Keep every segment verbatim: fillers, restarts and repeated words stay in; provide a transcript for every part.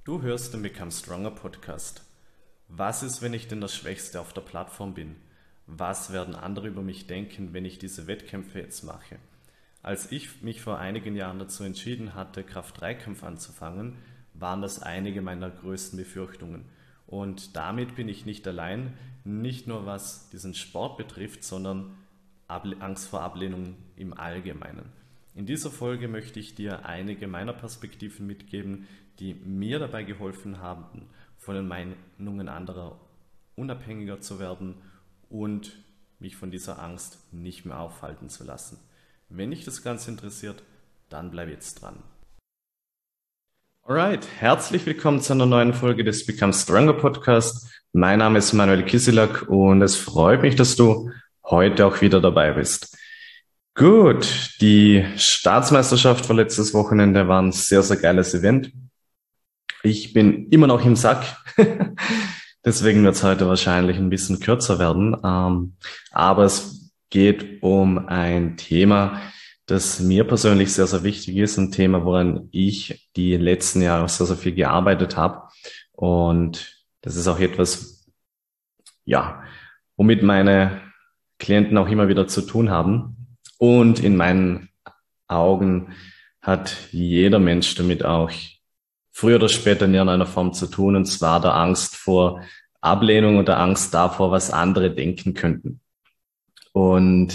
Du hörst den Become Stronger Podcast. Was ist, wenn ich denn der Schwächste auf der Plattform bin? Was werden andere über mich denken, wenn ich diese Wettkämpfe jetzt mache? Als ich mich vor einigen Jahren dazu entschieden hatte, Kraft-Dreikampf anzufangen, waren das einige meiner größten Befürchtungen. Und damit bin ich nicht allein, nicht nur was diesen Sport betrifft, sondern Angst vor Ablehnung im Allgemeinen. In dieser Folge möchte ich dir einige meiner Perspektiven mitgeben, die mir dabei geholfen haben, von den Meinungen anderer unabhängiger zu werden und mich von dieser Angst nicht mehr aufhalten zu lassen. Wenn dich das Ganze interessiert, dann bleib jetzt dran. Alright, herzlich willkommen zu einer neuen Folge des Become Stronger Podcast. Mein Name ist Manuel Kisilak und es freut mich, dass du heute auch wieder dabei bist. Gut, die Staatsmeisterschaft vor letztes Wochenende war ein sehr, sehr geiles Event. Ich bin immer noch im Sack, deswegen wird es heute wahrscheinlich ein bisschen kürzer werden. Ähm, aber es geht um ein Thema, das mir persönlich sehr, sehr wichtig ist. Ein Thema, woran ich die letzten Jahre sehr, sehr viel gearbeitet habe. Und das ist auch etwas, ja, womit meine Klienten auch immer wieder zu tun haben. Und in meinen Augen hat jeder Mensch damit auch früher oder später in irgendeiner Form zu tun, und zwar der Angst vor Ablehnung und der Angst davor, was andere denken könnten. Und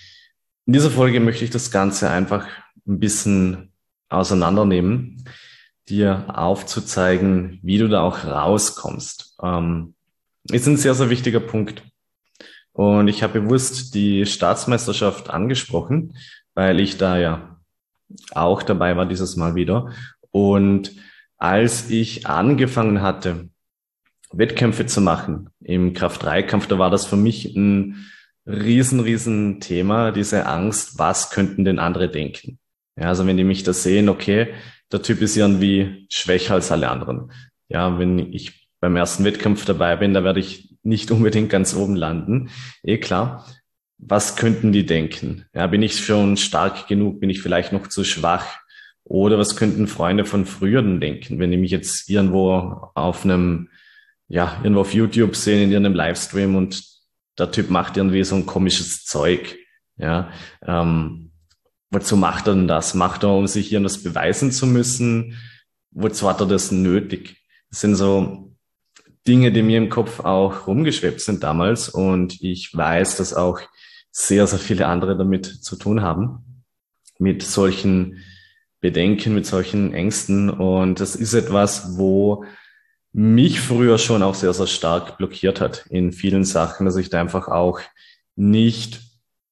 in dieser Folge möchte ich das Ganze einfach ein bisschen auseinandernehmen, dir aufzuzeigen, wie du da auch rauskommst. Ähm, ist ein sehr, sehr wichtiger Punkt. Und ich habe bewusst die Staatsmeisterschaft angesprochen, weil ich da ja auch dabei war dieses Mal wieder. Und als ich angefangen hatte, Wettkämpfe zu machen im Kraft-Dreikampf, da war das für mich ein riesen, riesen Thema, diese Angst, was könnten denn andere denken? Ja, also wenn die mich da sehen, okay, der Typ ist irgendwie schwächer als alle anderen. Ja, wenn ich beim ersten Wettkampf dabei bin, da werde ich nicht unbedingt ganz oben landen. Eh klar. Was könnten die denken? Ja, bin ich schon stark genug? Bin ich vielleicht noch zu schwach? Oder was könnten Freunde von früher denn denken, wenn die mich jetzt irgendwo auf einem, ja, irgendwo auf YouTube sehen, in irgendeinem Livestream und der Typ macht irgendwie so ein komisches Zeug. Ja, ähm, wozu macht er denn das? Macht er, um sich irgendwas beweisen zu müssen? Wozu hat er das nötig? Das sind so Dinge, die mir im Kopf auch rumgeschwebt sind damals, und ich weiß, dass auch sehr, sehr viele andere damit zu tun haben, mit solchen Bedenken, mit solchen Ängsten, und das ist etwas, wo mich früher schon auch sehr, sehr stark blockiert hat in vielen Sachen, dass ich da einfach auch nicht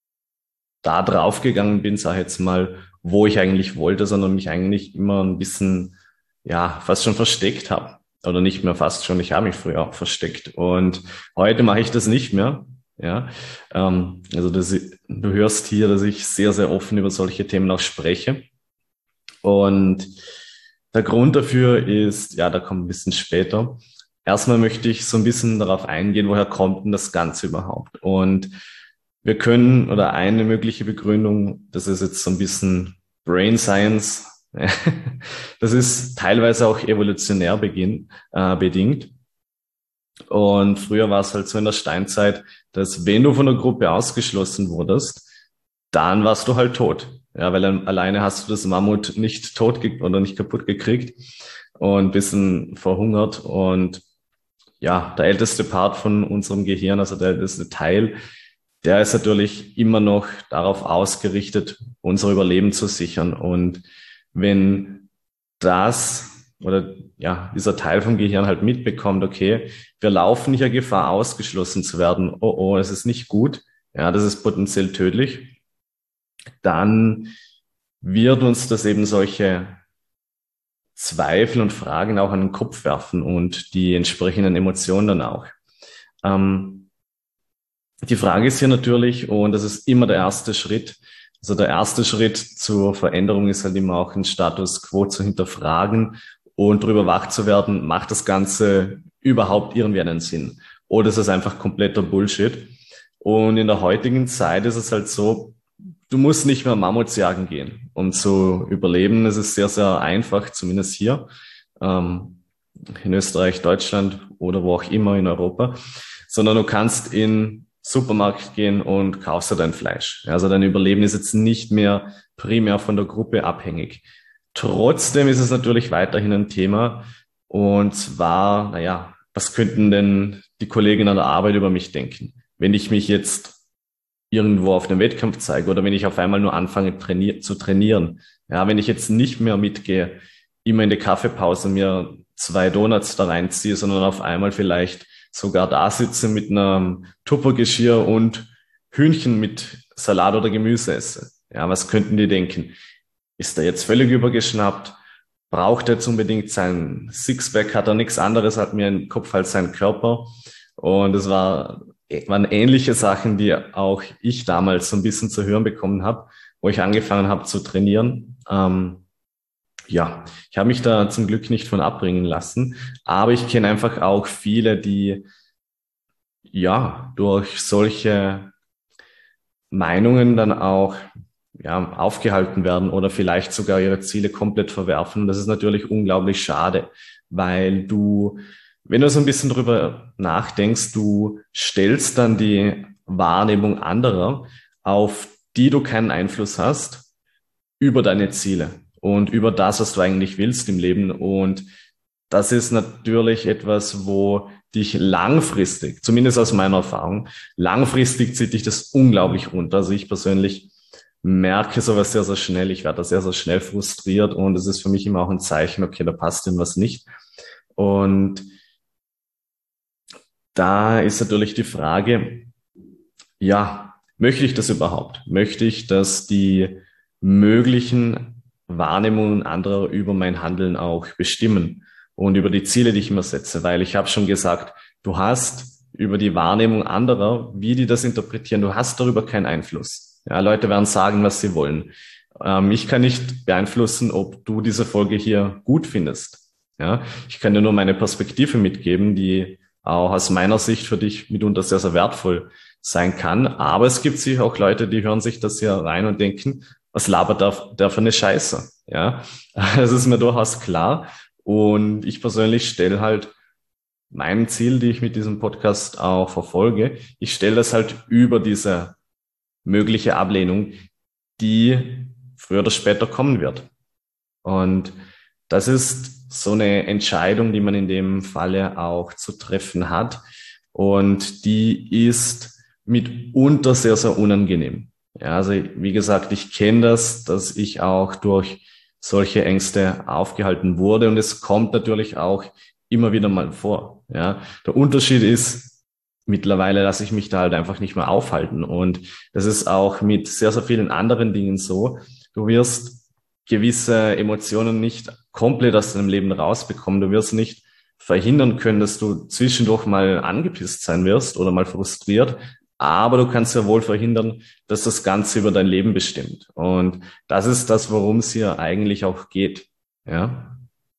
da drauf gegangen bin, sag ich jetzt mal, wo ich eigentlich wollte, sondern mich eigentlich immer ein bisschen, ja, fast schon versteckt habe. Oder nicht mehr fast schon, ich habe mich früher auch versteckt. Und heute mache ich das nicht mehr. Ja, ähm, also das, du hörst hier, dass ich sehr, sehr offen über solche Themen auch spreche. Und der Grund dafür ist, ja, da kommt ein bisschen später. Erstmal möchte ich so ein bisschen darauf eingehen, woher kommt denn das Ganze überhaupt? Und wir können, oder eine mögliche Begründung, das ist jetzt so ein bisschen Brain Science, das ist teilweise auch evolutionär beginn, äh, bedingt. Und früher war es halt so in der Steinzeit, dass wenn du von der Gruppe ausgeschlossen wurdest, dann warst du halt tot. Ja, weil alleine hast du das Mammut nicht tot ge- oder nicht kaputt gekriegt und bisschen verhungert. Und ja, der älteste Part von unserem Gehirn, also der älteste Teil, der ist natürlich immer noch darauf ausgerichtet, unser Überleben zu sichern. Und wenn das oder ja, dieser Teil vom Gehirn halt mitbekommt, okay, wir laufen hier Gefahr, ausgeschlossen zu werden. Oh, oh, es ist nicht gut. Ja, das ist potenziell tödlich. Dann wird uns das eben solche Zweifel und Fragen auch an den Kopf werfen und die entsprechenden Emotionen dann auch. Ähm, die Frage ist hier natürlich, und das ist immer der erste Schritt, also der erste Schritt zur Veränderung ist halt immer auch den Status quo zu hinterfragen und darüber wach zu werden, macht das Ganze überhaupt irgendwie einen Sinn? Oder ist es einfach kompletter Bullshit? Und in der heutigen Zeit ist es halt so, du musst nicht mehr Mammuts jagen gehen, um zu überleben. Es ist sehr, sehr einfach, zumindest hier. Ähm, in Österreich, Deutschland oder wo auch immer in Europa, sondern du kannst in Supermarkt gehen und kaufst dir dein Fleisch. Also dein Überleben ist jetzt nicht mehr primär von der Gruppe abhängig. Trotzdem ist es natürlich weiterhin ein Thema. Und zwar, naja, was könnten denn die Kollegen an der Arbeit über mich denken, wenn ich mich jetzt irgendwo auf einem Wettkampf zeige oder wenn ich auf einmal nur anfange trainier zu trainieren. Ja, wenn ich jetzt nicht mehr mitgehe, immer in der Kaffeepause mir zwei Donuts da reinziehe, sondern auf einmal vielleicht sogar da sitze mit einem Tuppergeschirr und Hühnchen mit Salat oder Gemüse esse. Ja, was könnten die denken? Ist er jetzt völlig übergeschnappt? Braucht er jetzt unbedingt sein Sixpack? Hat er nichts anderes, hat mir im Kopf als sein Körper? Und es war, waren ähnliche Sachen, die auch ich damals so ein bisschen zu hören bekommen habe, wo ich angefangen habe zu trainieren. Ähm, ja, ich habe mich da zum Glück nicht von abbringen lassen, aber ich kenne einfach auch viele, die ja durch solche Meinungen dann auch ja, aufgehalten werden oder vielleicht sogar ihre Ziele komplett verwerfen. Das ist natürlich unglaublich schade, weil du, wenn du so ein bisschen drüber nachdenkst, du stellst dann die Wahrnehmung anderer, auf die du keinen Einfluss hast, über deine Ziele und über das, was du eigentlich willst im Leben. Und das ist natürlich etwas, wo dich langfristig, zumindest aus meiner Erfahrung, langfristig zieht dich das unglaublich runter. Also ich persönlich merke sowas sehr, sehr schnell. Ich werde da sehr, sehr schnell frustriert und es ist für mich immer auch ein Zeichen, okay, da passt irgendwas nicht. Und da ist natürlich die Frage, ja, möchte ich das überhaupt? Möchte ich, dass die möglichen Wahrnehmungen anderer über mein Handeln auch bestimmen und über die Ziele, die ich mir setze? Weil ich habe schon gesagt, du hast über die Wahrnehmung anderer, wie die das interpretieren, du hast darüber keinen Einfluss. Ja, Leute werden sagen, was sie wollen. Ähm, ich kann nicht beeinflussen, ob du diese Folge hier gut findest. Ja, ich kann dir nur meine Perspektive mitgeben, die auch aus meiner Sicht für dich mitunter sehr, sehr wertvoll sein kann. Aber es gibt sicher auch Leute, die hören sich das hier rein und denken, was labert der, der für eine Scheiße? Ja, das ist mir durchaus klar. Und ich persönlich stelle halt mein Ziel, die ich mit diesem Podcast auch verfolge, ich stelle das halt über diese mögliche Ablehnung, die früher oder später kommen wird. Und das ist so eine Entscheidung, die man in dem Falle auch zu treffen hat. Und die ist mitunter sehr, sehr unangenehm. Ja, also wie gesagt, ich kenne das, dass ich auch durch solche Ängste aufgehalten wurde. Und es kommt natürlich auch immer wieder mal vor. Ja, der Unterschied ist, mittlerweile lasse ich mich da halt einfach nicht mehr aufhalten. Und das ist auch mit sehr, sehr vielen anderen Dingen so. Du wirst gewisse Emotionen nicht komplett aus deinem Leben rausbekommen. Du wirst nicht verhindern können, dass du zwischendurch mal angepisst sein wirst oder mal frustriert. Aber du kannst ja wohl verhindern, dass das Ganze über dein Leben bestimmt. Und das ist das, worum es hier eigentlich auch geht. Ja.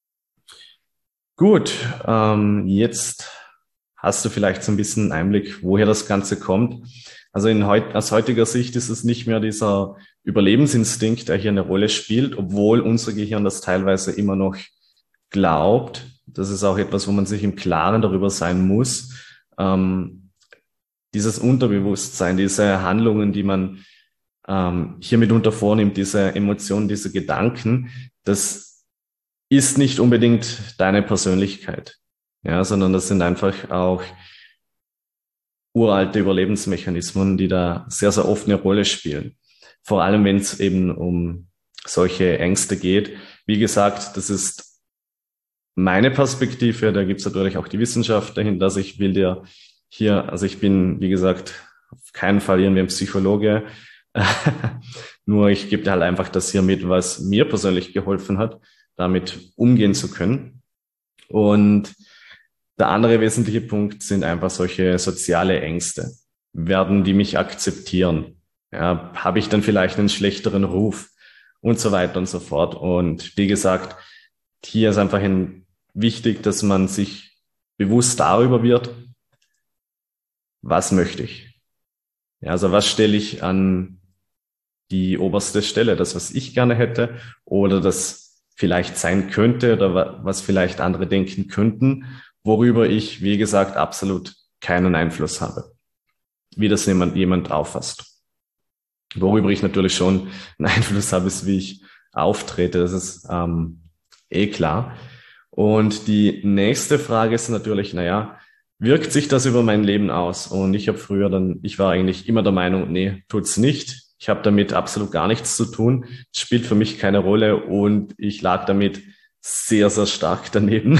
Gut, ähm, jetzt hast du vielleicht so ein bisschen einen Einblick, woher das Ganze kommt. Also in heut, aus heutiger Sicht ist es nicht mehr dieser Überlebensinstinkt, der hier eine Rolle spielt, obwohl unser Gehirn das teilweise immer noch glaubt. Das ist auch etwas, wo man sich im Klaren darüber sein muss. Ähm, dieses Unterbewusstsein, diese Handlungen, die man ähm, hier mitunter vornimmt, diese Emotionen, diese Gedanken, das ist nicht unbedingt deine Persönlichkeit, ja, sondern das sind einfach auch uralte Überlebensmechanismen, die da sehr, sehr oft eine Rolle spielen. Vor allem, wenn es eben um solche Ängste geht. Wie gesagt, das ist meine Perspektive, da gibt es natürlich auch die Wissenschaft dahinter. Also ich will dir hier, also ich bin, wie gesagt, auf keinen Fall irgendwie ein Psychologe. Nur ich gebe dir halt einfach das hier mit, was mir persönlich geholfen hat, damit umgehen zu können. Und der andere wesentliche Punkt sind einfach solche soziale Ängste. Werden die mich akzeptieren? Ja, habe ich dann vielleicht einen schlechteren Ruf? Und so weiter und so fort. Und wie gesagt, hier ist einfach ein, wichtig, dass man sich bewusst darüber wird, was möchte ich? Ja, also was stelle ich an die oberste Stelle? Das, was ich gerne hätte, oder das vielleicht sein könnte oder was vielleicht andere denken könnten, worüber ich, wie gesagt, absolut keinen Einfluss habe, wie das jemand, jemand auffasst. Worüber ich natürlich schon einen Einfluss habe, ist, wie ich auftrete. Das ist ähm, eh klar. Und die nächste Frage ist natürlich, naja, wirkt sich das über mein Leben aus? Und ich habe früher dann, ich war eigentlich immer der Meinung, nee, tut's nicht. Ich habe damit absolut gar nichts zu tun. Es spielt für mich keine Rolle und ich lag damit sehr, sehr stark daneben.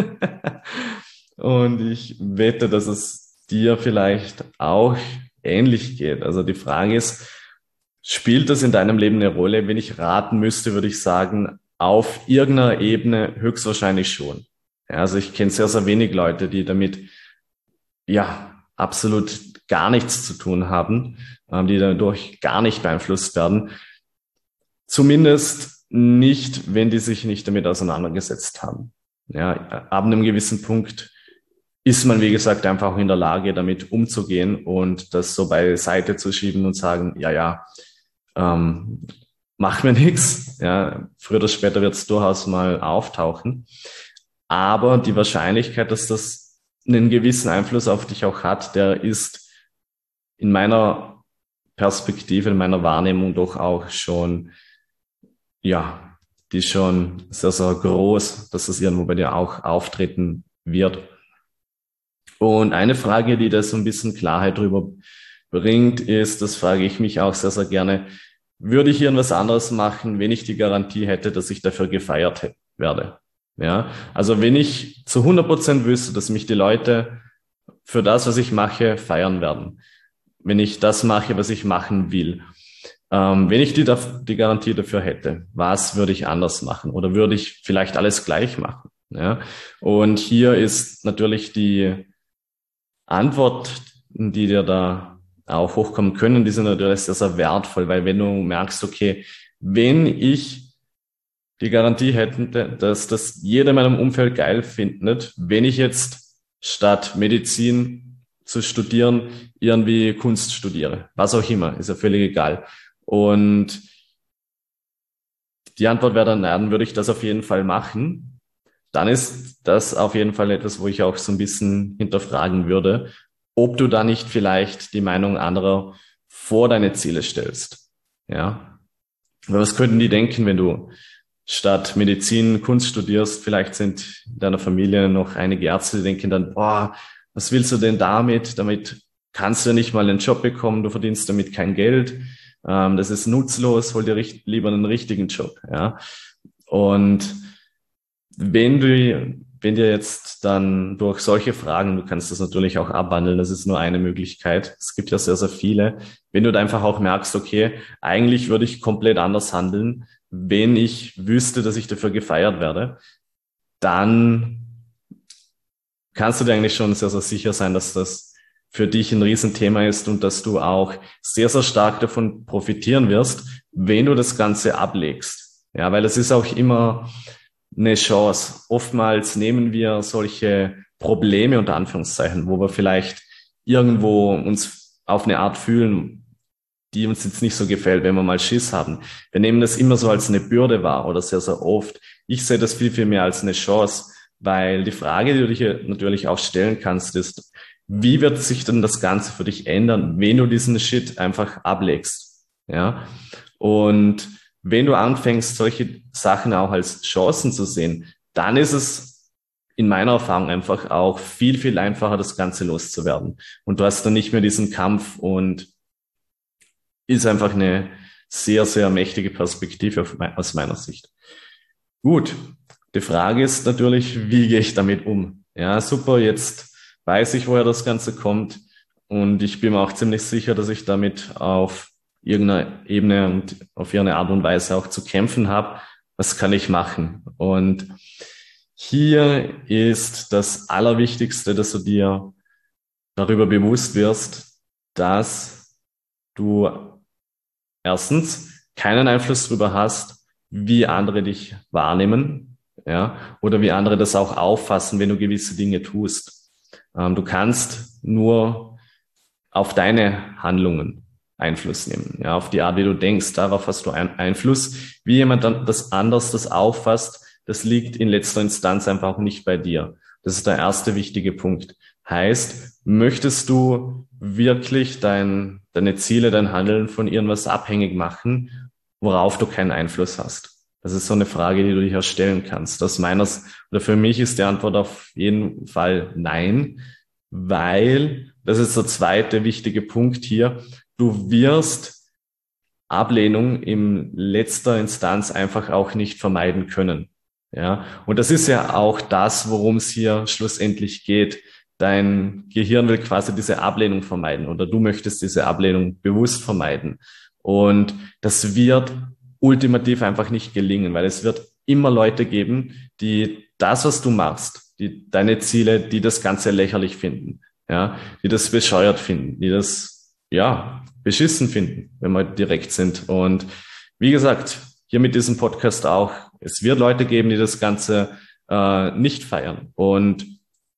Und ich wette, dass es dir vielleicht auch ähnlich geht. Also die Frage ist, spielt das in deinem Leben eine Rolle? Wenn ich raten müsste, würde ich sagen, auf irgendeiner Ebene höchstwahrscheinlich schon. Ja, also ich kenne sehr, sehr wenig Leute, die damit ja absolut gar nichts zu tun haben, ähm, die dadurch gar nicht beeinflusst werden. Zumindest nicht, wenn die sich nicht damit auseinandergesetzt haben. Ja, ab einem gewissen Punkt ist man, wie gesagt, einfach auch in der Lage, damit umzugehen und das so beiseite zu schieben und sagen, ja, ja, ähm, macht mir nichts. Ja, früher oder später wird es durchaus mal auftauchen. Aber die Wahrscheinlichkeit, dass das einen gewissen Einfluss auf dich auch hat, der ist in meiner Perspektive, in meiner Wahrnehmung doch auch schon, ja, die ist schon sehr, sehr groß, dass das irgendwo bei dir auch auftreten wird. Und eine Frage, die da so ein bisschen Klarheit drüber bringt, ist, das frage ich mich auch sehr, sehr gerne, würde ich irgendwas anderes machen, wenn ich die Garantie hätte, dass ich dafür gefeiert werde? Ja, also wenn ich zu hundert Prozent wüsste, dass mich die Leute für das, was ich mache, feiern werden, wenn ich das mache, was ich machen will, ähm, wenn ich die, die Garantie dafür hätte, was würde ich anders machen? Oder würde ich vielleicht alles gleich machen? Ja, und hier ist natürlich die Antwort, die dir da auch hochkommen können, die sind natürlich sehr, sehr wertvoll, weil wenn du merkst, okay, wenn ich die Garantie hätte, dass das jeder in meinem Umfeld geil findet, wenn ich jetzt statt Medizin zu studieren irgendwie Kunst studiere, was auch immer, ist ja völlig egal. Und die Antwort wäre dann, nein, dann würde ich das auf jeden Fall machen. Dann ist das auf jeden Fall etwas, wo ich auch so ein bisschen hinterfragen würde, ob du da nicht vielleicht die Meinung anderer vor deine Ziele stellst. Ja. Aber was könnten die denken, wenn du statt Medizin Kunst studierst? Vielleicht sind in deiner Familie noch einige Ärzte, die denken dann, boah, was willst du denn damit? Damit kannst du nicht mal einen Job bekommen, du verdienst damit kein Geld. Ähm, das ist nutzlos, hol dir richt- lieber einen richtigen Job. Ja. Und wenn du, wenn dir jetzt dann durch solche Fragen, du kannst das natürlich auch abwandeln, das ist nur eine Möglichkeit. Es gibt ja sehr, sehr viele. Wenn du da einfach auch merkst, okay, eigentlich würde ich komplett anders handeln, wenn ich wüsste, dass ich dafür gefeiert werde, dann kannst du dir eigentlich schon sehr, sehr sicher sein, dass das für dich ein Riesenthema ist und dass du auch sehr, sehr stark davon profitieren wirst, wenn du das Ganze ablegst. Ja, weil es ist auch immer eine Chance. Oftmals nehmen wir solche Probleme unter Anführungszeichen, wo wir vielleicht irgendwo uns auf eine Art fühlen, die uns jetzt nicht so gefällt, wenn wir mal Schiss haben. Wir nehmen das immer so als eine Bürde wahr oder sehr, sehr oft. Ich sehe das viel, viel mehr als eine Chance, weil die Frage, die du dich natürlich auch stellen kannst, ist, wie wird sich denn das Ganze für dich ändern, wenn du diesen Shit einfach ablegst? Ja, und wenn du anfängst, solche Sachen auch als Chancen zu sehen, dann ist es in meiner Erfahrung einfach auch viel, viel einfacher, das Ganze loszuwerden. Und du hast dann nicht mehr diesen Kampf und ist einfach eine sehr, sehr mächtige Perspektive aus meiner Sicht. Gut, die Frage ist natürlich, wie gehe ich damit um? Ja, super, jetzt weiß ich, woher das Ganze kommt und ich bin mir auch ziemlich sicher, dass ich damit auf irgendeiner Ebene und auf irgendeine Art und Weise auch zu kämpfen habe. Was kann ich machen? Und hier ist das Allerwichtigste, dass du dir darüber bewusst wirst, dass du erstens keinen Einfluss darüber hast, wie andere dich wahrnehmen, ja, oder wie andere das auch auffassen, wenn du gewisse Dinge tust. Ähm, du kannst nur auf deine Handlungen Einfluss nehmen. Ja, auf die Art, wie du denkst, darauf hast du einen Einfluss. Wie jemand dann das anders das auffasst, das liegt in letzter Instanz einfach auch nicht bei dir. Das ist der erste wichtige Punkt. Heißt, möchtest du wirklich dein, deine Ziele, dein Handeln von irgendwas abhängig machen, worauf du keinen Einfluss hast? Das ist so eine Frage, die du dich auch stellen kannst. Aus meiner, oder für mich ist die Antwort auf jeden Fall nein, weil, das ist der zweite wichtige Punkt hier, du wirst Ablehnung in letzter Instanz einfach auch nicht vermeiden können. Ja, und das ist ja auch das, worum es hier schlussendlich geht. Dein Gehirn will quasi diese Ablehnung vermeiden oder du möchtest diese Ablehnung bewusst vermeiden. Und das wird ultimativ einfach nicht gelingen, weil es wird immer Leute geben, die das, was du machst, die deine Ziele, die das Ganze lächerlich finden, ja, die das bescheuert finden, die das, ja, beschissen finden, wenn wir direkt sind. Und wie gesagt, hier mit diesem Podcast auch, es wird Leute geben, die das Ganze äh, nicht feiern. Und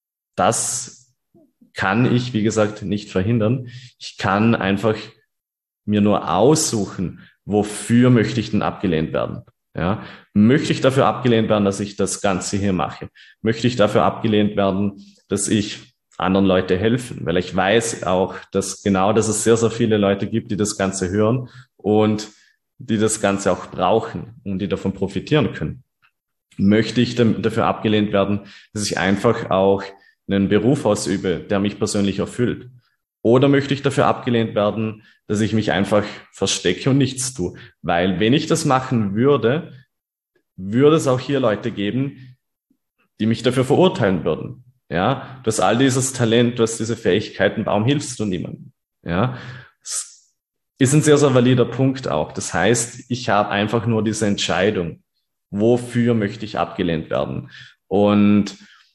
das kann ich, wie gesagt, nicht verhindern. Ich kann einfach mir nur aussuchen, wofür möchte ich denn abgelehnt werden. Ja, möchte ich dafür abgelehnt werden, dass ich das Ganze hier mache? Möchte ich dafür abgelehnt werden, dass ich anderen Leute helfen? Weil ich weiß auch, dass genau, dass es sehr, sehr viele Leute gibt, die das Ganze hören und die das Ganze auch brauchen und die davon profitieren können. Möchte ich dafür abgelehnt werden, dass ich einfach auch einen Beruf ausübe, der mich persönlich erfüllt? Oder möchte ich dafür abgelehnt werden, dass ich mich einfach verstecke und nichts tue? Weil wenn ich das machen würde, würde es auch hier Leute geben, die mich dafür verurteilen würden. Ja, du hast all dieses Talent, du hast diese Fähigkeiten, warum hilfst du niemandem? Ja, das ist ein sehr, sehr valider Punkt auch. Das heißt, ich habe einfach nur diese Entscheidung, wofür möchte ich abgelehnt werden? Und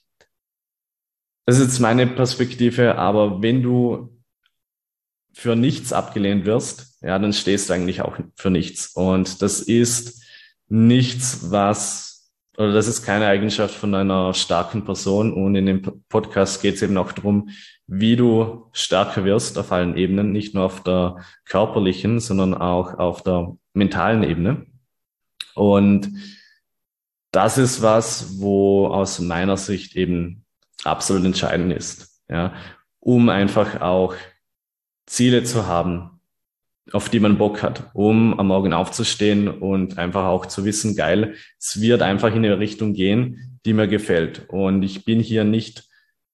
das ist jetzt meine Perspektive, aber wenn du für nichts abgelehnt wirst, ja, dann stehst du eigentlich auch für nichts. Und das ist nichts, was, oder das ist keine Eigenschaft von einer starken Person. Und in dem Podcast geht es eben auch darum, wie du stärker wirst auf allen Ebenen, nicht nur auf der körperlichen, sondern auch auf der mentalen Ebene. Und das ist was, wo aus meiner Sicht eben absolut entscheidend ist, ja, um einfach auch Ziele zu haben, auf die man Bock hat, um am Morgen aufzustehen und einfach auch zu wissen, geil, es wird einfach in eine Richtung gehen, die mir gefällt. Und ich bin hier nicht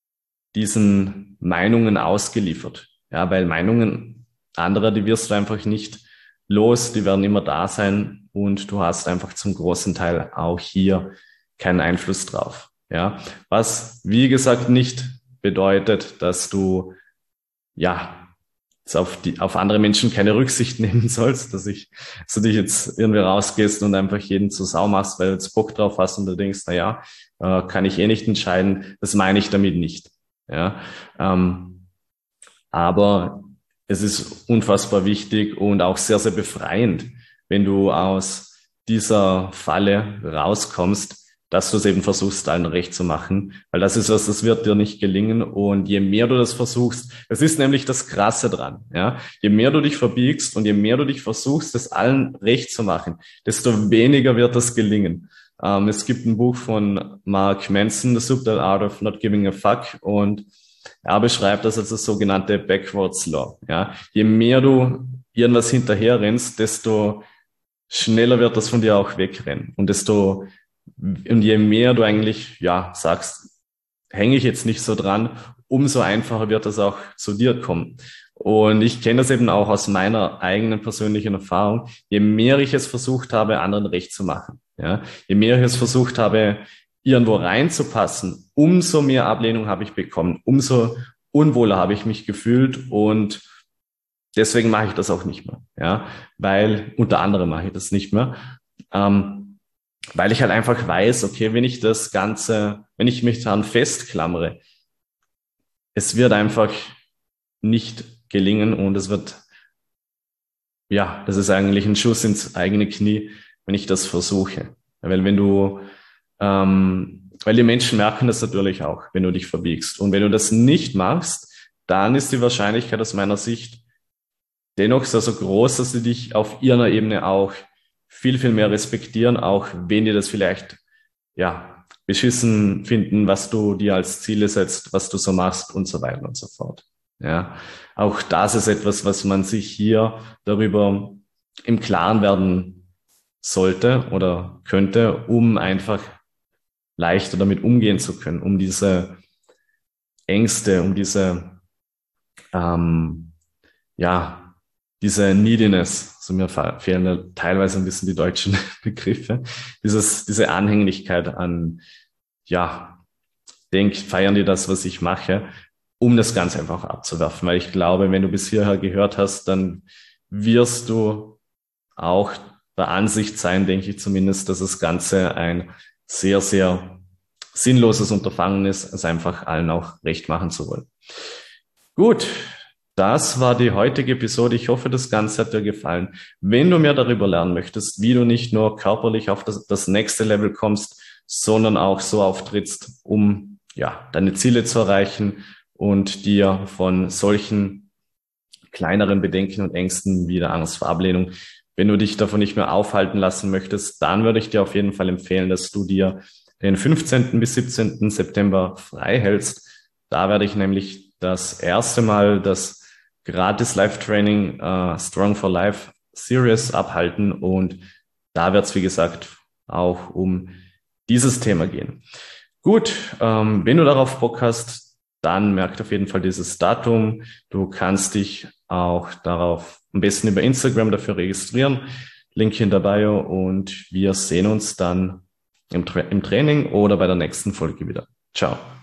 diesen Meinungen ausgeliefert, ja, weil Meinungen anderer, die wirst du einfach nicht los, die werden immer da sein und du hast einfach zum großen Teil auch hier keinen Einfluss drauf, ja. Was, wie gesagt, nicht bedeutet, dass du, ja, auf die, auf andere Menschen keine Rücksicht nehmen sollst, dass ich, dass du dich jetzt irgendwie rausgehst und einfach jeden zur Sau machst, weil du jetzt Bock drauf hast und du denkst, na ja, äh, kann ich eh nicht entscheiden. Das meine ich damit nicht. Ja, ähm, aber es ist unfassbar wichtig und auch sehr, sehr befreiend, wenn du aus dieser Falle rauskommst, dass du es eben versuchst, allen recht zu machen. Weil das ist was, das wird dir nicht gelingen. Und je mehr du das versuchst, das ist nämlich das Krasse dran, ja. Je mehr du dich verbiegst und je mehr du dich versuchst, es allen recht zu machen, desto weniger wird das gelingen. Ähm, es gibt ein Buch von Mark Manson, The Subtle Art of Not Giving a Fuck, und er beschreibt das als das sogenannte Backwards Law, ja. Je mehr du irgendwas hinterher rennst, desto schneller wird das von dir auch wegrennen. Und desto Und je mehr du eigentlich, ja, sagst, hänge ich jetzt nicht so dran, umso einfacher wird das auch zu dir kommen. Und ich kenne das eben auch aus meiner eigenen persönlichen Erfahrung. Je mehr ich es versucht habe, anderen recht zu machen, ja, je mehr ich es versucht habe, irgendwo reinzupassen, umso mehr Ablehnung habe ich bekommen, umso unwohler habe ich mich gefühlt, und deswegen mache ich das auch nicht mehr, ja, weil unter anderem mache ich das nicht mehr. Ähm, Weil ich halt einfach weiß, okay, wenn ich das Ganze, wenn ich mich daran festklammere, es wird einfach nicht gelingen und es wird, ja, das ist eigentlich ein Schuss ins eigene Knie, wenn ich das versuche. Weil wenn du, ähm, weil die Menschen merken das natürlich auch, wenn du dich verbiegst. Und wenn du das nicht machst, dann ist die Wahrscheinlichkeit aus meiner Sicht dennoch so, so groß, dass sie dich auf ihrer Ebene auch viel, viel mehr respektieren, auch wenn die das vielleicht, ja, beschissen finden, was du dir als Ziele setzt, was du so machst und so weiter und so fort. Ja, auch das ist etwas, was man sich hier darüber im Klaren werden sollte oder könnte, um einfach leichter damit umgehen zu können, um diese Ängste, um diese, ähm, ja, diese Neediness, so mir fehlen da teilweise ein bisschen die deutschen Begriffe, dieses, diese Anhänglichkeit an, ja, denk, feiern die das, was ich mache, um das Ganze einfach abzuwerfen. Weil ich glaube, wenn du bis hierher gehört hast, dann wirst du auch der Ansicht sein, denke ich zumindest, dass das Ganze ein sehr, sehr sinnloses Unterfangen ist, es einfach allen auch recht machen zu wollen. Gut, das war die heutige Episode. Ich hoffe, das Ganze hat dir gefallen. Wenn du mehr darüber lernen möchtest, wie du nicht nur körperlich auf das, das nächste Level kommst, sondern auch so auftrittst, um ja, deine Ziele zu erreichen und dir von solchen kleineren Bedenken und Ängsten wie der Angst vor Ablehnung, wenn du dich davon nicht mehr aufhalten lassen möchtest, dann würde ich dir auf jeden Fall empfehlen, dass du dir den fünfzehnten bis siebzehnten September frei hältst. Da werde ich nämlich das erste Mal das gratis Live-Training uh, Strong for Life Series abhalten und da wird es, wie gesagt, auch um dieses Thema gehen. Gut, ähm, wenn du darauf Bock hast, dann merkt auf jeden Fall dieses Datum. Du kannst dich auch darauf am besten über Instagram dafür registrieren. Link hier in der Bio und wir sehen uns dann im, Tra- im Training oder bei der nächsten Folge wieder. Ciao.